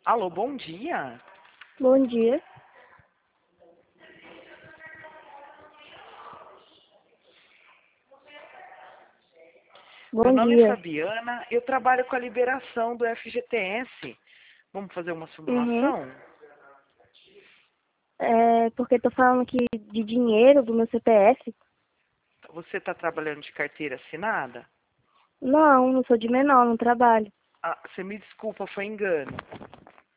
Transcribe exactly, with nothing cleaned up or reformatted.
Alô, bom dia. Bom dia. Meu Bom nome é dia. Fabiana, eu trabalho com a liberação do F G T S. Vamos fazer uma Uhum. simulação? É porque tô falando aqui de dinheiro do meu C P F. Você está trabalhando de carteira assinada? Não, não sou de menor, não trabalho. Ah, você me desculpa, foi engano.